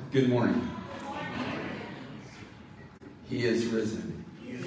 Good morning. He is risen.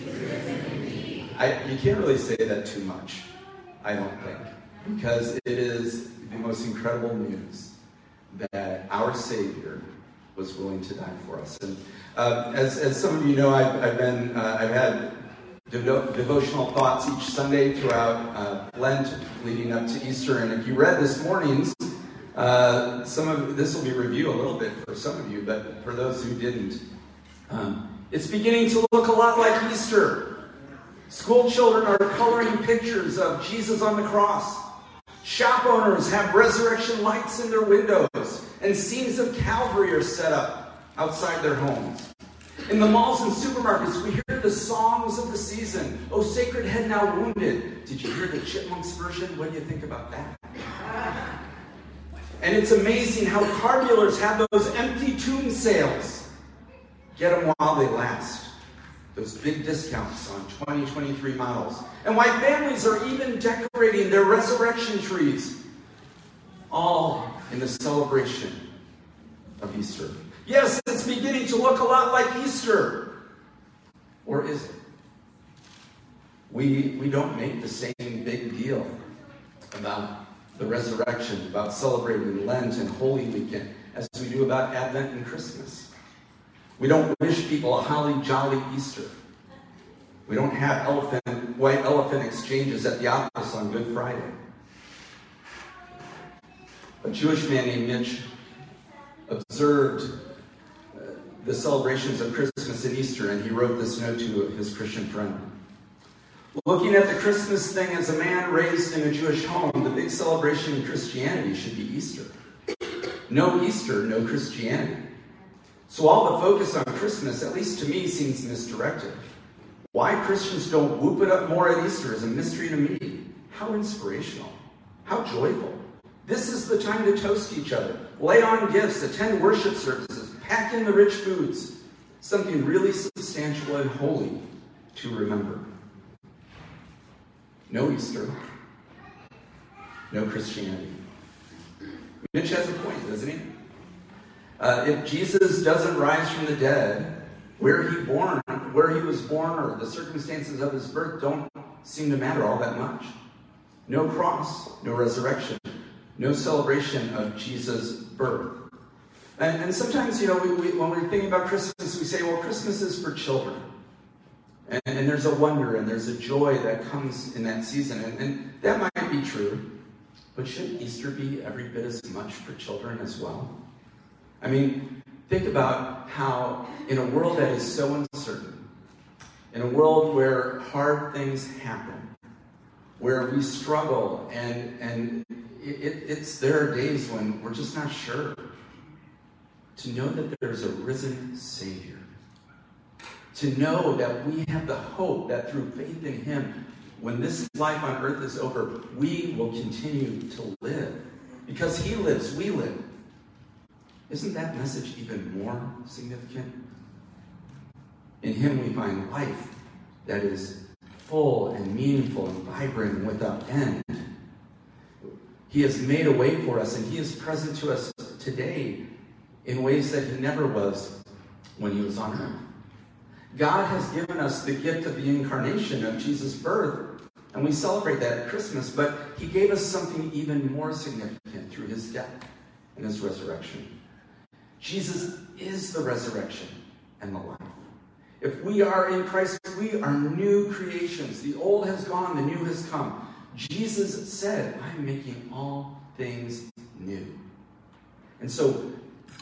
You can't really say that too much, I don't think, because it is the most incredible news that our Savior was willing to die for us. And as some of you know, I've had devotional thoughts each Sunday throughout Lent, leading up to Easter. And if you read this morning's, some of this will be review a little bit for some of you, but for those who didn't, it's beginning to look a lot like Easter. School children are coloring pictures of Jesus on the cross. Shop owners have resurrection lights in their windows, and scenes of Calvary are set up outside their homes. In the malls and supermarkets, we hear the songs of the season. Oh, Sacred Head Now Wounded. Did you hear the Chipmunks version? What do you think about that? And it's amazing how car dealers have those empty tomb sales. Get them while they last. Those big discounts on 2023 models. And why families are even decorating their resurrection trees. All in the celebration of Easter. Yes, it's beginning to look a lot like Easter. Or is it? We don't make the same big deal about the resurrection, about celebrating Lent and Holy Weekend as we do about Advent and Christmas. We don't wish people a holly jolly Easter. We don't have white elephant exchanges at the office on Good Friday. A Jewish man named Mitch observed the celebrations of Christmas and Easter, and he wrote this note to his Christian friend. Looking at the Christmas thing as a man raised in a Jewish home, the big celebration in Christianity should be Easter. No Easter, no Christianity. So all the focus on Christmas, at least to me, seems misdirected. Why Christians don't whoop it up more at Easter is a mystery to me. How inspirational. How joyful. This is the time to toast each other. Lay on gifts, attend worship services, pack in the rich foods. Something really substantial and holy to remember. No Easter. No Christianity. Mitch has a point, doesn't he? If Jesus doesn't rise from the dead, where he was born, or the circumstances of his birth don't seem to matter all that much. No cross, no resurrection, no celebration of Jesus' birth. And sometimes, when we're thinking about Christmas, we say, well, Christmas is for children. And there's a wonder and there's a joy that comes in that season. And that might be true. But should Easter be every bit as much for children as well? I mean, think about how in a world that is so uncertain, in a world where hard things happen, where we struggle, and there are days when we're just not sure, to know that there's a risen Savior, to know that we have the hope that through faith in him, when this life on earth is over, we will continue to live. Because he lives, we live. Isn't that message even more significant? In him we find life that is full and meaningful and vibrant and without end. He has made a way for us, and he is present to us today in ways that he never was when he was on earth. God has given us the gift of the incarnation of Jesus' birth, and we celebrate that at Christmas, but he gave us something even more significant through his death and his resurrection. Jesus is the resurrection and the life. If we are in Christ, we are new creations. The old has gone, the new has come. Jesus said, I'm making all things new. And so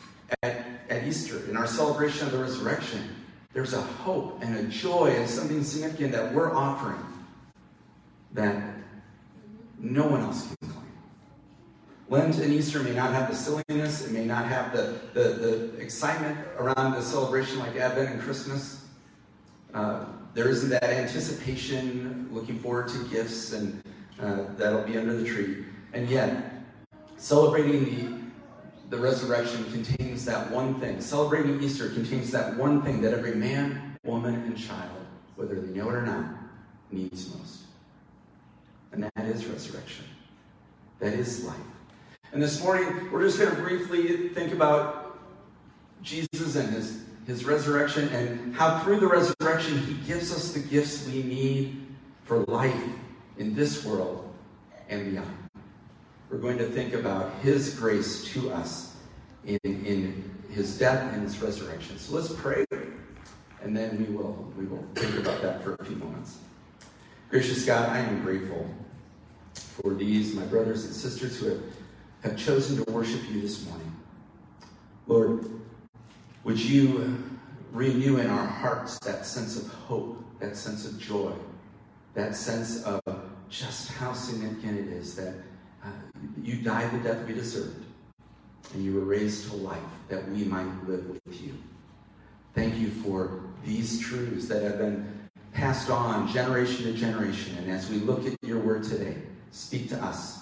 at Easter, in our celebration of the resurrection, there's a hope and a joy and something significant that we're offering that no one else can claim. Lent and Easter may not have the silliness, it may not have the excitement around the celebration like Advent and Christmas. There isn't that anticipation, looking forward to gifts, and that'll be under the tree. And yet, celebrating the resurrection contains that one thing. Celebrating Easter contains that one thing that every man, woman, and child, whether they know it or not, needs most. And that is resurrection. That is life. And this morning, we're just going to briefly think about Jesus and his resurrection, and how through the resurrection he gives us the gifts we need for life in this world and beyond. We're going to think about his grace to us in his death and his resurrection. So let's pray, and then we will think about that for a few moments. Gracious God, I am grateful for these, my brothers and sisters who have chosen to worship you this morning. Lord, would you renew in our hearts that sense of hope, that sense of joy, that sense of just how significant it is that you died the death we deserved, and you were raised to life that we might live with you. Thank you for these truths that have been passed on generation to generation. And as we look at your word today, speak to us.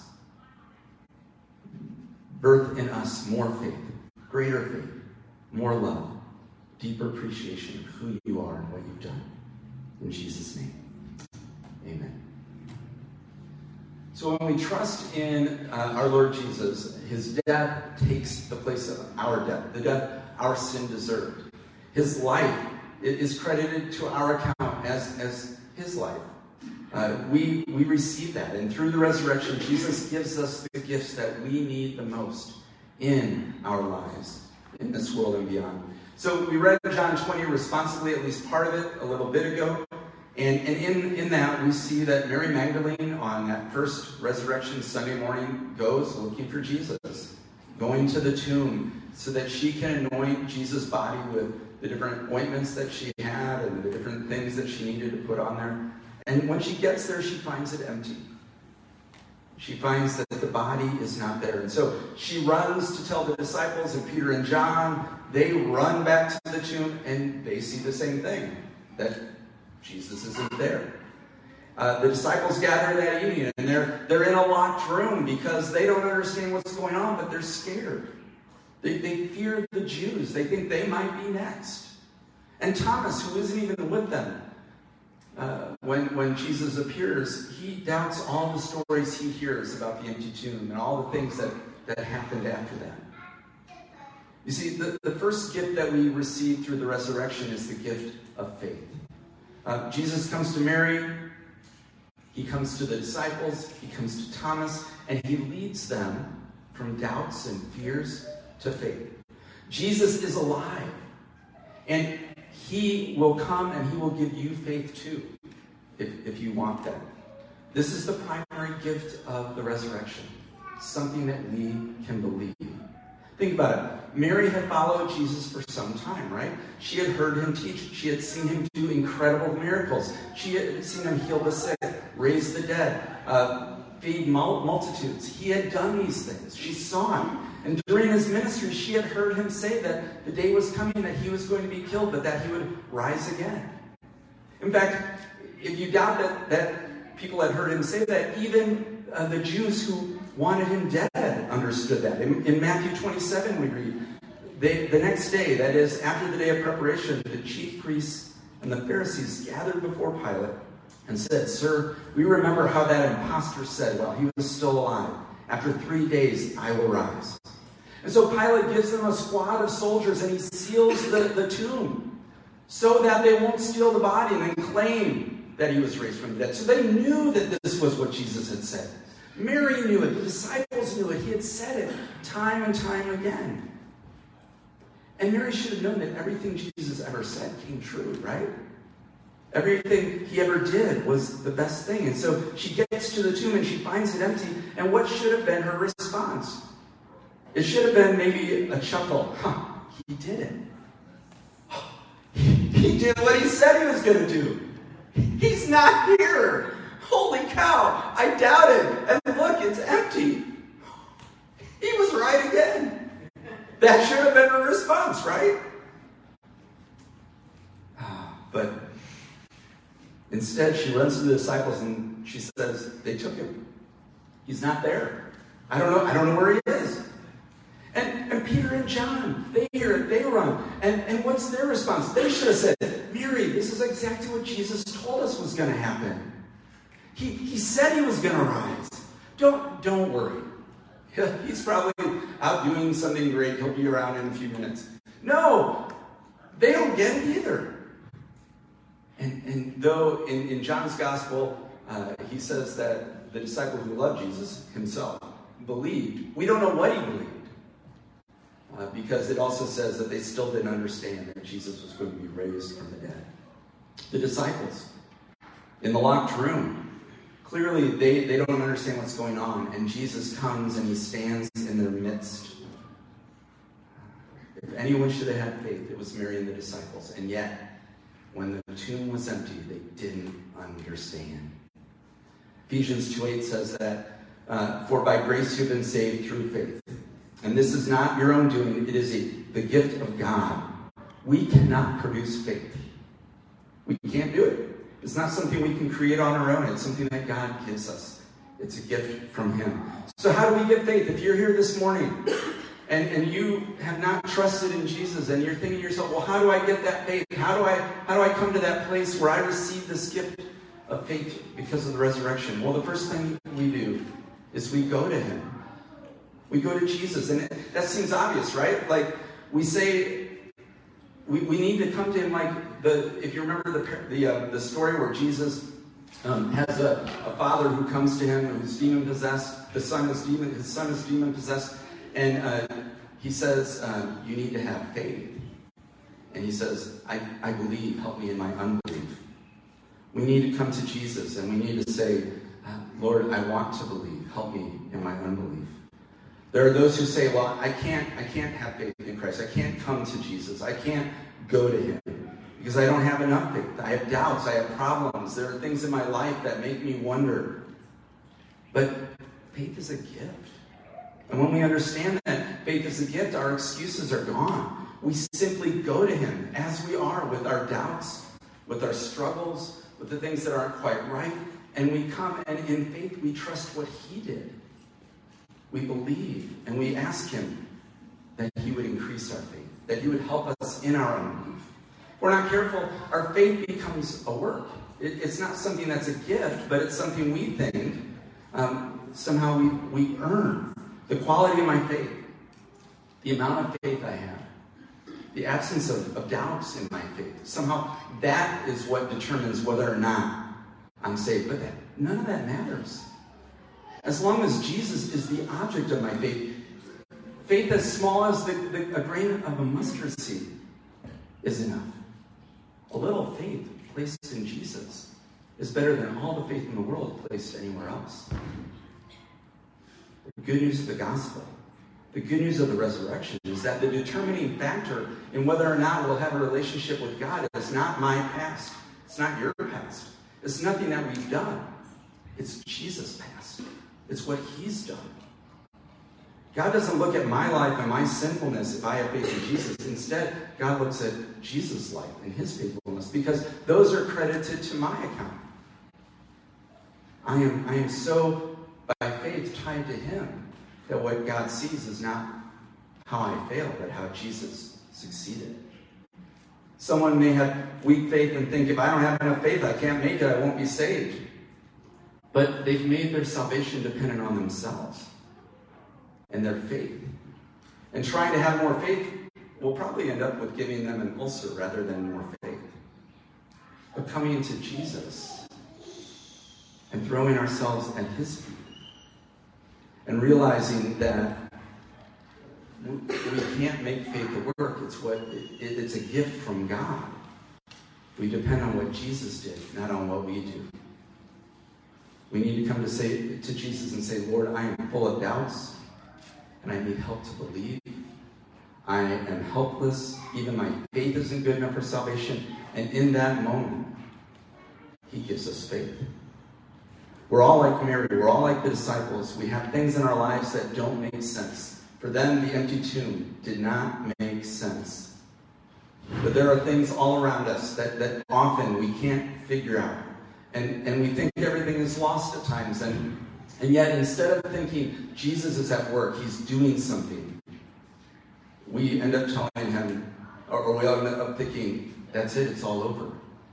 Birth in us more faith, greater faith, more love, deeper appreciation of who you are and what you've done. In Jesus' name, amen. So when we trust in our Lord Jesus, his death takes the place of our death, the death our sin deserved. His life is credited to our account as his life. We receive that, and through the resurrection, Jesus gives us the gifts that we need the most in our lives, in this world and beyond. So we read John 20 responsibly, at least part of it, a little bit ago. And in that, we see that Mary Magdalene on that first resurrection Sunday morning goes looking for Jesus, going to the tomb so that she can anoint Jesus' body with the different ointments that she had and the different things that she needed to put on there. And when she gets there, she finds it empty. She finds that the body is not there. And so she runs to tell the disciples, and Peter and John, they run back to the tomb, and they see the same thing, that Jesus isn't there. The disciples gather that evening, and they're in a locked room because they don't understand what's going on, but they're scared. They fear the Jews. They think they might be next. And Thomas, who isn't even with them, when Jesus appears, he doubts all the stories he hears about the empty tomb and all the things that happened after that. You see, the first gift that we receive through the resurrection is the gift of faith. Jesus comes to Mary, he comes to the disciples, he comes to Thomas, and he leads them from doubts and fears to faith. Jesus is alive, and he will come and he will give you faith too, if you want that. This is the primary gift of the resurrection, something that we can believe. Think about it. Mary had followed Jesus for some time, right? She had heard him teach. She had seen him do incredible miracles. She had seen him heal the sick, raise the dead, feed multitudes. He had done these things. She saw him. And during his ministry, she had heard him say that the day was coming that he was going to be killed, but that he would rise again. In fact, if you doubt that people had heard him say that, even the Jews who wanted him dead understood that. In Matthew 27, we read, the next day, that is, after the day of preparation, the chief priests and the Pharisees gathered before Pilate and said, "Sir, we remember how that impostor said while he was still alive, 'After 3 days I will rise.'" And so Pilate gives them a squad of soldiers, and he seals the tomb so that they won't steal the body and then claim that he was raised from the dead. So they knew that this was what Jesus had said. Mary knew it. The disciples knew it. He had said it time and time again. And Mary should have known that everything Jesus ever said came true, right? Everything he ever did was the best thing. And so she gets to the tomb and she finds it empty. And what should have been her response? It should have been maybe a chuckle. He did it. He did what he said he was going to do. He's not here. Holy cow, I doubted. And look, it's empty. He was right again. That should have been her response, right? But instead, she runs to the disciples and she says, they took him. He's not there. I don't know where he is. And Peter and John, they hear it, they run. And what's their response? They should have said, Mary, this is exactly what Jesus told us was going to happen. He said he was going to rise. Don't worry. He's probably out doing something great. He'll be around in a few minutes. No, they don't get it either. And though in John's gospel, he says that the disciple who loved Jesus himself believed, we don't know what he believed. Because it also says that they still didn't understand that Jesus was going to be raised from the dead. The disciples, in the locked room, clearly they don't understand what's going on. And Jesus comes and he stands in their midst. If anyone should have had faith, it was Mary and the disciples. And yet, when the tomb was empty, they didn't understand. Ephesians 2:8 says that, for by grace you've been saved through faith. And this is not your own doing, it is the gift of God. We cannot produce faith. We can't do it. It's not something we can create on our own. It's something that God gives us. It's a gift from him. So how do we get faith? If you're here this morning and you have not trusted in Jesus and you're thinking to yourself, well, how do I get that faith? How do I come to that place where I receive this gift of faith because of the resurrection? Well, the first thing we do is we go to him. We go to Jesus. And that seems obvious, right? Like we say, we need to come to him like if you remember the story where Jesus has a father who comes to him who's demon possessed. His son is demon possessed. And he says, you need to have faith. And he says, I believe, help me in my unbelief. We need to come to Jesus and we need to say, Lord, I want to believe, help me in my unbelief. There are those who say, well, I can't have faith in Christ. I can't come to Jesus. I can't go to him because I don't have enough faith. I have doubts. I have problems. There are things in my life that make me wonder. But faith is a gift. And when we understand that faith is a gift, our excuses are gone. We simply go to him as we are with our doubts, with our struggles, with the things that aren't quite right. And we come and in faith we trust what he did. We believe and we ask him that he would increase our faith, that he would help us in our unbelief. If we're not careful, our faith becomes a work. It's not something that's a gift, but it's something we think somehow we earn. The quality of my faith, the amount of faith I have, the absence of doubts in my faith, somehow that is what determines whether or not I'm saved. But none of that matters. As long as Jesus is the object of my faith, faith as small as a grain of a mustard seed is enough. A little faith placed in Jesus is better than all the faith in the world placed anywhere else. The good news of the gospel, the good news of the resurrection is that the determining factor in whether or not we'll have a relationship with God is not my past. It's not your past. It's nothing that we've done. It's Jesus' past. It's what he's done. God doesn't look at my life and my sinfulness if I have faith in Jesus. Instead, God looks at Jesus' life and his faithfulness because those are credited to my account. I am so by faith tied to him that what God sees is not how I failed, but how Jesus succeeded. Someone may have weak faith and think, if I don't have enough faith, I can't make it, I won't be saved. But they've made their salvation dependent on themselves and their faith. And trying to have more faith will probably end up with giving them an ulcer rather than more faith. But coming into Jesus and throwing ourselves at his feet and realizing that we can't make faith work. It's a gift from God. We depend on what Jesus did, not on what we do. We need to come to Jesus and say, Lord, I am full of doubts, and I need help to believe. I am helpless. Even my faith isn't good enough for salvation. And in that moment, he gives us faith. We're all like Mary. We're all like the disciples. We have things in our lives that don't make sense. For them, the empty tomb did not make sense. But there are things all around us that often we can't figure out. And we think everything is lost at times. And yet, instead of thinking Jesus is at work, he's doing something, we end up telling him, or we end up thinking, that's it, it's all over.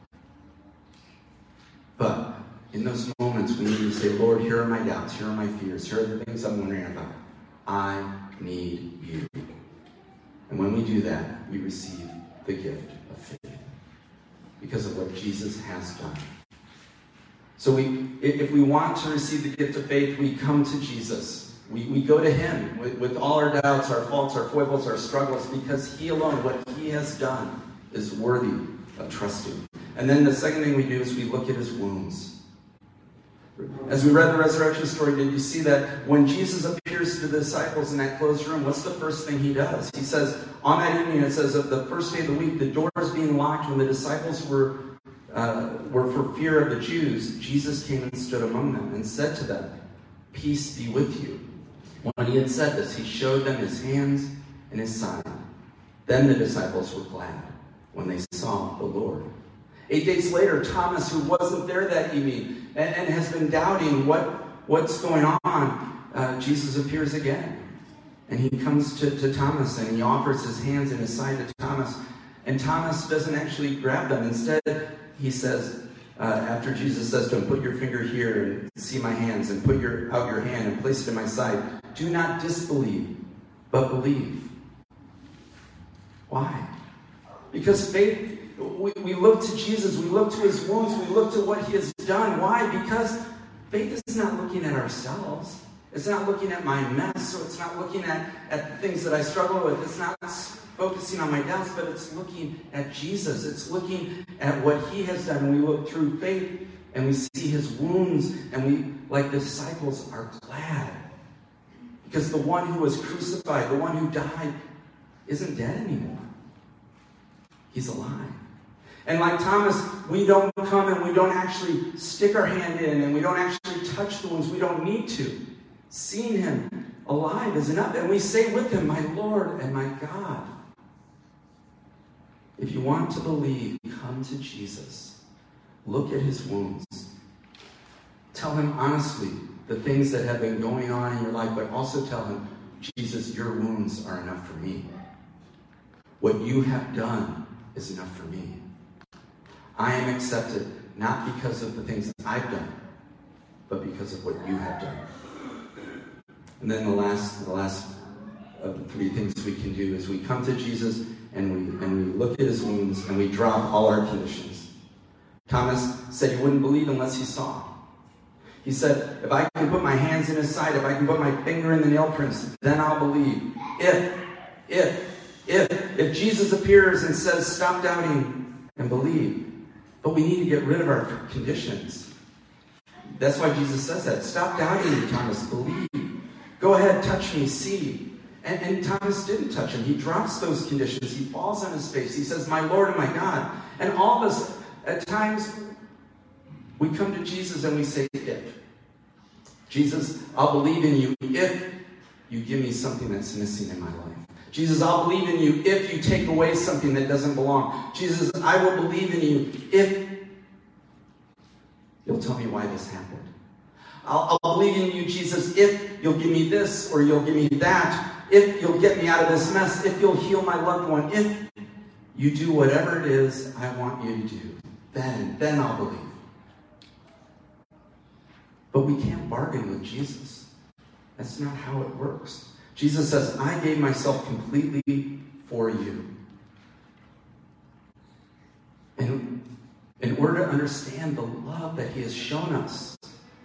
But in those moments, we need to say, Lord, here are my doubts, here are my fears, here are the things I'm wondering about. I need you. And when we do that, we receive the gift of faith because of what Jesus has done. So if we want to receive the gift of faith, we come to Jesus. We go to him with all our doubts, our faults, our foibles, our struggles, because he alone, what he has done, is worthy of trusting. And then the second thing we do is we look at his wounds. As we read the resurrection story, did you see that when Jesus appears to the disciples in that closed room, what's the first thing he does? He says, on that evening, it says, of the first day of the week, the doors being locked when the disciples were for fear of the Jews, Jesus came and stood among them and said to them, peace be with you. When he had said this, he showed them his hands and his side. Then the disciples were glad when they saw the Lord. 8 days later, Thomas, who wasn't there that evening and has been doubting what's going on, Jesus appears again. And he comes to Thomas and he offers his hands and his side to Thomas. And Thomas doesn't actually grab them. Instead, he says, after Jesus says to him, put your finger here and see my hands, and put out your hand and place it in my side. Do not disbelieve, but believe. Why? Because faith, we look to Jesus, we look to his wounds, we look to what he has done. Why? Because faith is not looking at ourselves. It's not looking at my mess, or it's not looking at the things that I struggle with. It's not focusing on my doubts, but it's looking at Jesus. It's looking at what he has done. And we look through faith and we see his wounds, and we, like the disciples, are glad. Because the one who was crucified, the one who died, isn't dead anymore. He's alive. And like Thomas, we don't come and we don't actually stick our hand in, and we don't actually touch the wounds. We don't need to. Seeing him alive is enough. And we say with him, my Lord and my God. If you want to believe, come to Jesus. Look at his wounds. Tell him honestly the things that have been going on in your life, but also tell him, Jesus, your wounds are enough for me. What you have done is enough for me. I am accepted not because of the things I've done, but because of what you have done. And then the last of the three things we can do is we come to Jesus and we look at his wounds and we drop all our conditions. Thomas said he wouldn't believe unless he saw. He said, if I can put my hands in his side, if I can put my finger in the nail prints, then I'll believe. If Jesus appears and says, stop doubting and believe. But we need to get rid of our conditions. That's why Jesus says that. Stop doubting, Thomas, believe. Go ahead, touch me, see. And Thomas didn't touch him. He drops those conditions. He falls on his face. He says, my Lord and my God. And all of us, at times, we come to Jesus and we say, if. Jesus, I'll believe in you if you give me something that's missing in my life. Jesus, I'll believe in you if you take away something that doesn't belong. Jesus, I will believe in you if you'll tell me why this happened. I'll believe in you, Jesus, if you'll give me this or you'll give me that. If you'll get me out of this mess. If you'll heal my loved one. If you do whatever it is I want you to do. Then I'll believe. But we can't bargain with Jesus. That's not how it works. Jesus says, I gave myself completely for you. And in order to understand the love that he has shown us,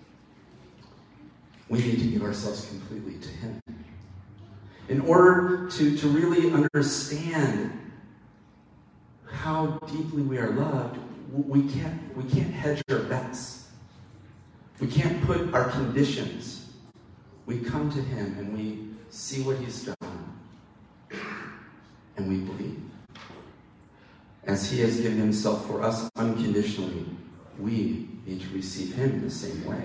we need to give ourselves completely to him. In order to really understand how deeply we are loved, we can't hedge our bets. We can't put our conditions. We come to him and we see what he's done. And we believe. As he has given himself for us unconditionally, we need to receive him in the same way.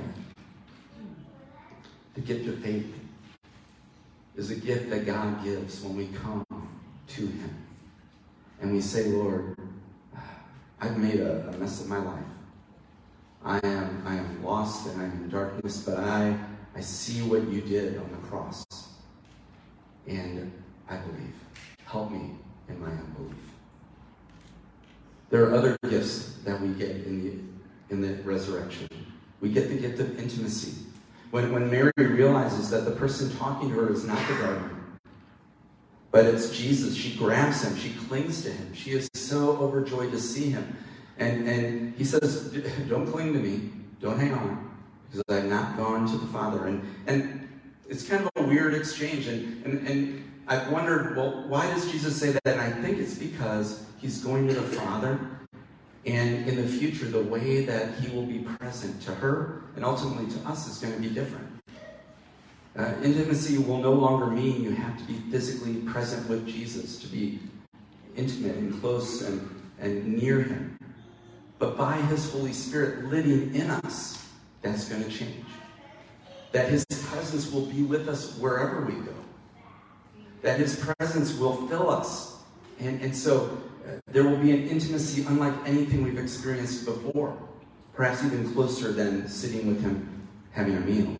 The gift of faith is a gift that God gives when we come to him. And we say, Lord, I've made a mess of my life. I am lost and I'm in darkness, but I see what you did on the cross. And I believe. Help me in my unbelief. There are other gifts that we get in the resurrection. We get the gift of intimacy. When Mary realizes that the person talking to her is not the gardener, But it's Jesus. She grabs him. She clings to him. She is so overjoyed to see him. And he says, don't cling to me. Don't hang on. Because I've not gone to the Father. And it's kind of a weird exchange. And I've wondered, well, why does Jesus say that? And I think it's because he's going to the Father. And in the future, the way that he will be present to her and ultimately to us is going to be different. Intimacy will no longer mean you have to be physically present with Jesus to be intimate and close and near him. But by his Holy Spirit living in us, that's going to change. That his presence will be with us wherever we go. That his presence will fill us. And so there will be an intimacy unlike anything we've experienced before. Perhaps even closer than sitting with him having a meal.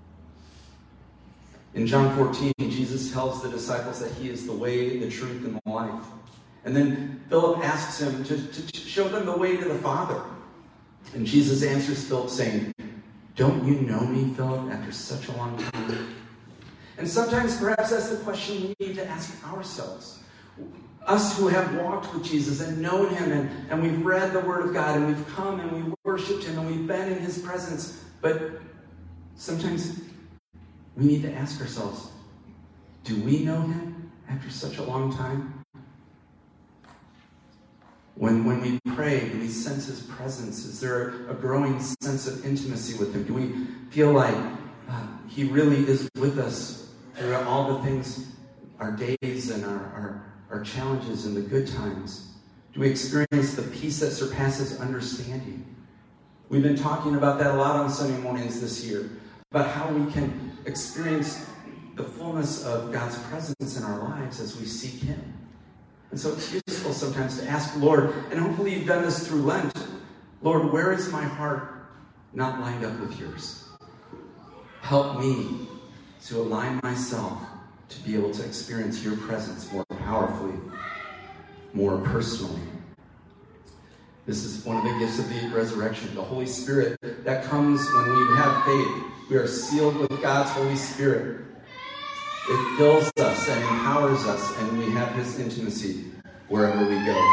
In John 14, Jesus tells the disciples that he is the way, the truth, and the life. And then Philip asks him to show them the way to the Father. And Jesus answers Philip saying, don't you know me, Philip, after such a long time? And sometimes perhaps that's the question we need to ask ourselves. Us who have walked with Jesus and known him and we've read the Word of God and we've come and we worshiped him and we've been in his presence. But sometimes we need to ask ourselves, do we know him after such a long time? When we pray, do we sense his presence? Is there a growing sense of intimacy with him? Do we feel like he really is with us through all the things, our days and our challenges and the good times? Do we experience the peace that surpasses understanding? We've been talking about that a lot on Sunday mornings this year, about how we can experience the fullness of God's presence in our lives as we seek him. And so it's useful sometimes to ask, Lord, and hopefully you've done this through Lent, Lord, where is my heart not lined up with yours? Help me to align myself to be able to experience your presence more powerfully, more personally. This is one of the gifts of the resurrection, the Holy Spirit that comes when we have faith. We are sealed with God's Holy Spirit. It fills us and empowers us, and we have his intimacy wherever we go.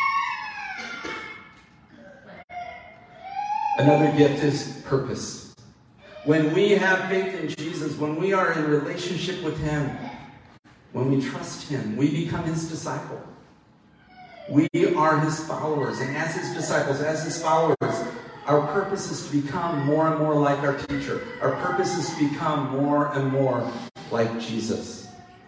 Another gift is purpose. When we have faith in Jesus, when we are in relationship with him, when we trust him, we become his disciple. We are his followers, and as his disciples, as his followers, our purpose is to become more and more like our teacher. Our purpose is to become more and more like Jesus.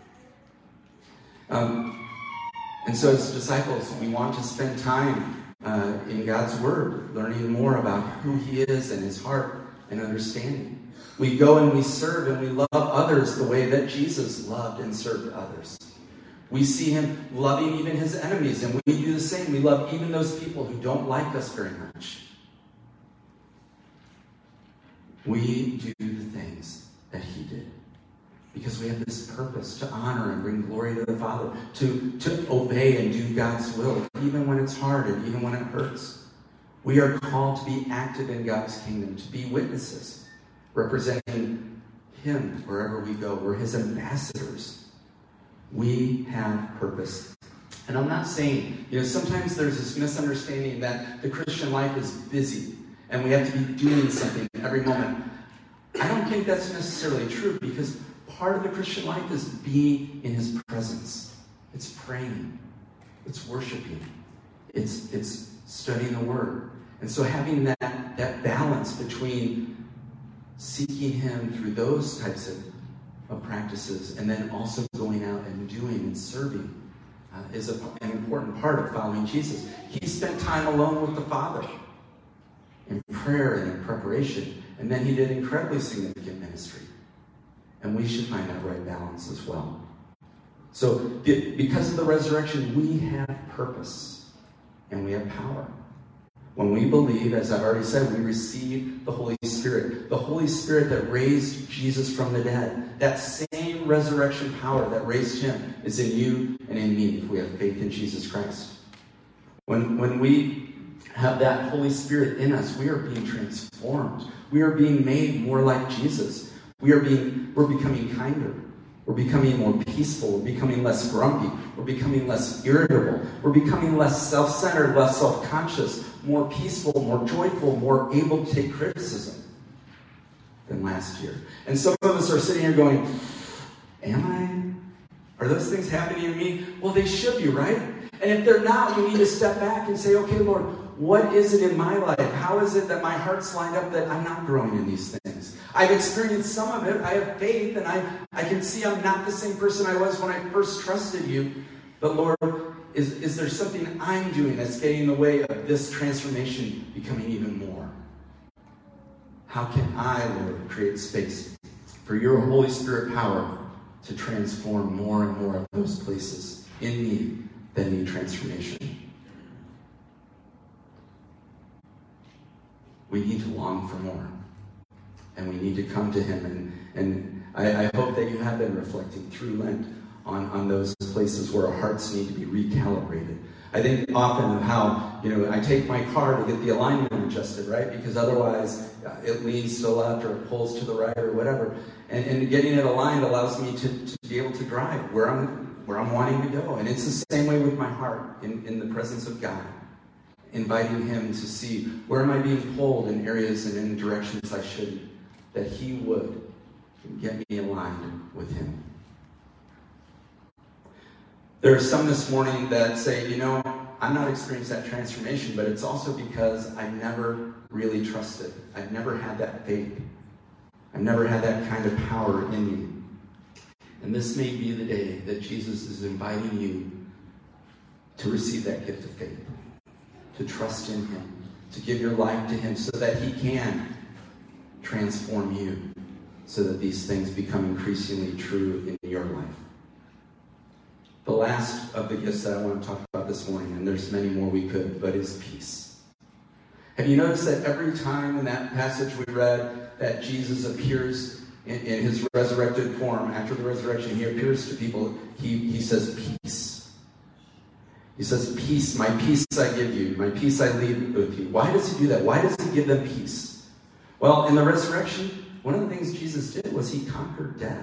And so as disciples, we want to spend time in God's Word, learning more about who he is and his heart and understanding. We go and we serve and we love others the way that Jesus loved and served others. We see him loving even his enemies, and we do the same. We love even those people who don't like us very much. We do the things that he did because we have this purpose to honor and bring glory to the Father, to obey and do God's will, even when it's hard and even when it hurts. We are called to be active in God's kingdom, to be witnesses, representing him wherever we go. We're his ambassadors. We have purpose. And I'm not saying, sometimes there's this misunderstanding that the Christian life is busy and we have to be doing something every moment. I don't think that's necessarily true, because part of the Christian life is being in his presence. It's praying. It's worshiping. It's studying the Word. And so having that balance between seeking him through those types of practices and then also going out and doing and serving is an important part of following Jesus. He spent time alone with the Father in prayer and in preparation, and then he did incredibly significant ministry. And we should find that right balance as well. So because of the resurrection, we have purpose and we have power. When we believe, as I've already said, we receive the Holy Spirit. The Holy Spirit that raised Jesus from the dead. That same resurrection power that raised him is in you and in me if we have faith in Jesus Christ. When we have that Holy Spirit in us, we are being transformed. We are being made more like Jesus. We're becoming kinder. We're becoming more peaceful. We're becoming less grumpy. We're becoming less irritable. We're becoming less self-centered, less self-conscious, more peaceful, more joyful, more able to take criticism than last year. And some of us are sitting here going, am I? Are those things happening to me? Well, they should be, right? And if they're not, we need to step back and say, okay, Lord, what is it in my life? How is it that my heart's lined up that I'm not growing in these things? I've experienced some of it. I have faith, and I can see I'm not the same person I was when I first trusted you. But Lord, is there something I'm doing that's getting in the way of this transformation becoming even more? How can I, Lord, create space for your Holy Spirit power to transform more and more of those places in me that need transformation? We need to long for more. And we need to come to him. And I hope that you have been reflecting through Lent on those places where our hearts need to be recalibrated. I think often of how, I take my car to get the alignment adjusted, right? Because otherwise it leans to the left or it pulls to the right or whatever. And getting it aligned allows me to be able to drive where I'm wanting to go. And it's the same way with my heart in the presence of God. Inviting him to see where am I being pulled in areas and in directions I shouldn't, that he would get me aligned with him. There are some this morning that say, I'm not experiencing that transformation, but it's also because I never really trusted. I've never had that faith. I've never had that kind of power in me. And this may be the day that Jesus is inviting you to receive that gift of faith, to trust in him, to give your life to him so that he can transform you, so that these things become increasingly true in your life. The last of the gifts that I want to talk about this morning, and there's many more we could, but is peace. Have you noticed that every time in that passage we read that Jesus appears in his resurrected form, after the resurrection, he appears to people, he says peace. He says, peace, my peace I give you, my peace I leave with you. Why does he do that? Why does he give them peace? Well, in the resurrection, one of the things Jesus did was he conquered death.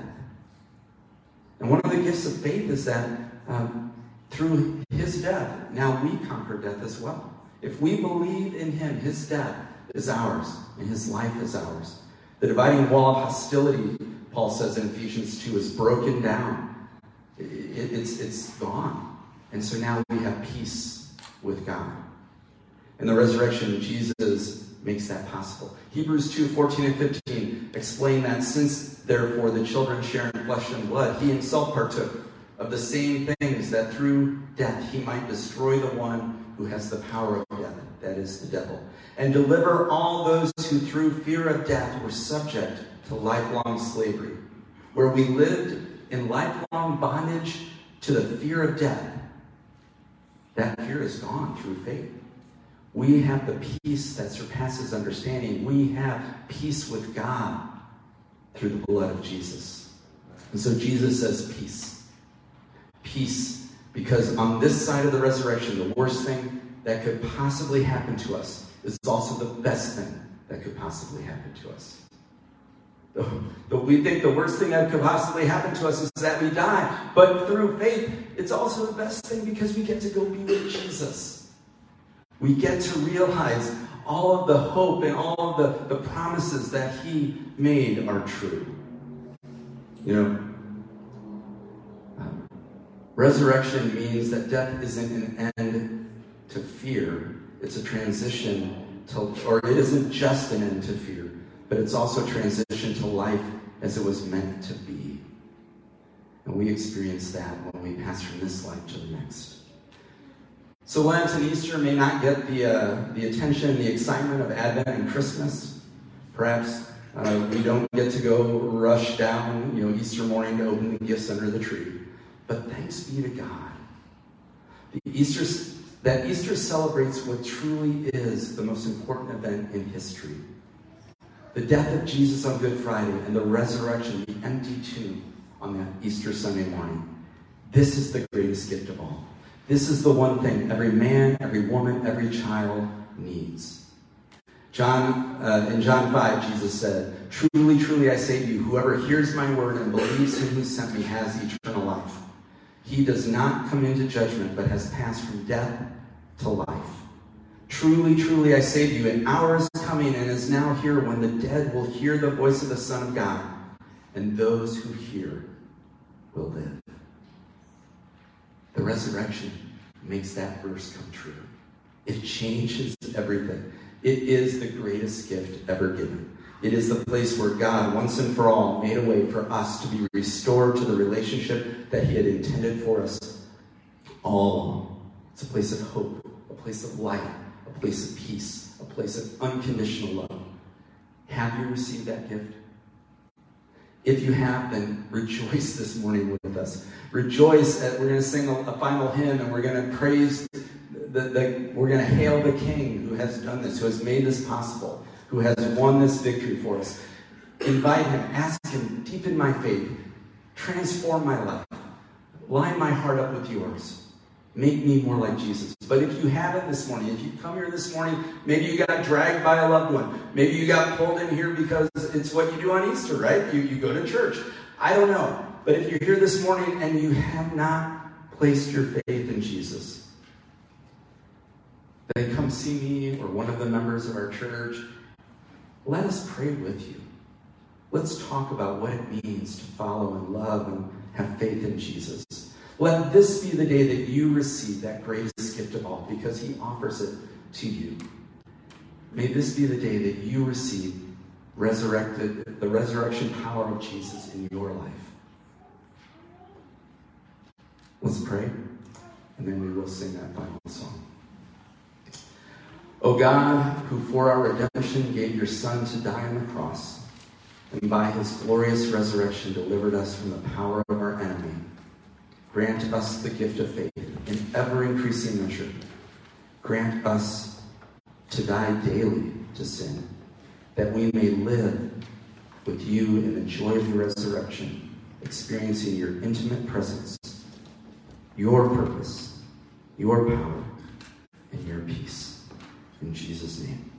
And one of the gifts of faith is that through his death, now we conquer death as well. If we believe in him, his death is ours, and his life is ours. The dividing wall of hostility, Paul says in Ephesians 2, is broken down. It's gone. And so now we have peace with God. In the resurrection, Jesus makes that possible. Hebrews 2:14 and 15 explain that since, therefore, the children share in flesh and blood, he himself partook of the same things, that through death he might destroy the one who has the power of death, that is the devil, and deliver all those who through fear of death were subject to lifelong slavery, where we lived in lifelong bondage to the fear of death. That fear is gone through faith. We have the peace that surpasses understanding. We have peace with God through the blood of Jesus. And so Jesus says peace. Peace, because on this side of the resurrection, the worst thing that could possibly happen to us is also the best thing that could possibly happen to us. We think the worst thing that could possibly happen to us is that we die. But through faith, it's also the best thing because we get to go be with Jesus. We get to realize all of the hope and all of the promises that he made are true. Resurrection means that death isn't an end to fear. It's a transition to, or it isn't just an end to fear, but it's also a transition to life as it was meant to be. And we experience that when we pass from this life to the next. So Lent and Easter may not get the attention and the excitement of Advent and Christmas. Perhaps we don't get to go rush down, Easter morning to open the gifts under the tree. But thanks be to God. That Easter celebrates what truly is the most important event in history. The death of Jesus on Good Friday and the resurrection, the empty tomb on that Easter Sunday morning. This is the greatest gift of all. This is the one thing every man, every woman, every child needs. In John 5, Jesus said, "Truly, truly, I say to you, whoever hears my word and believes him who sent me has eternal life. He does not come into judgment, but has passed from death to life. Truly, truly, I say to you, an hour is coming and is now here when the dead will hear the voice of the Son of God, and those who hear will live." The resurrection makes that verse come true. It changes everything. It is the greatest gift ever given. It is the place where God, once and for all, made a way for us to be restored to the relationship that he had intended for us all along. It's a place of hope, a place of light, a place of peace, a place of unconditional love. Have you received that gift? If you have, then rejoice this morning with us. Rejoice. We're going to sing a final hymn, and we're going to praise, we're going to hail the King who has done this, who has made this possible, who has won this victory for us. Invite him, ask him, deepen my faith, transform my life, line my heart up with yours. Make me more like Jesus. But if you haven't this morning, if you come here this morning, maybe you got dragged by a loved one. Maybe you got pulled in here because it's what you do on Easter, right? You go to church. I don't know. But if you're here this morning and you have not placed your faith in Jesus, then come see me or one of the members of our church. Let us pray with you. Let's talk about what it means to follow and love and have faith in Jesus. Let this be the day that you receive that greatest gift of all, because he offers it to you. May this be the day that you receive the resurrection power of Jesus in your life. Let's pray, and then we will sing that final song. O God, who for our redemption gave your Son to die on the cross, and by his glorious resurrection delivered us from the power of our enemy, grant us the gift of faith in ever-increasing measure. Grant us to die daily to sin, that we may live with you in the joy of your resurrection, experiencing your intimate presence, your purpose, your power, and your peace. In Jesus' name.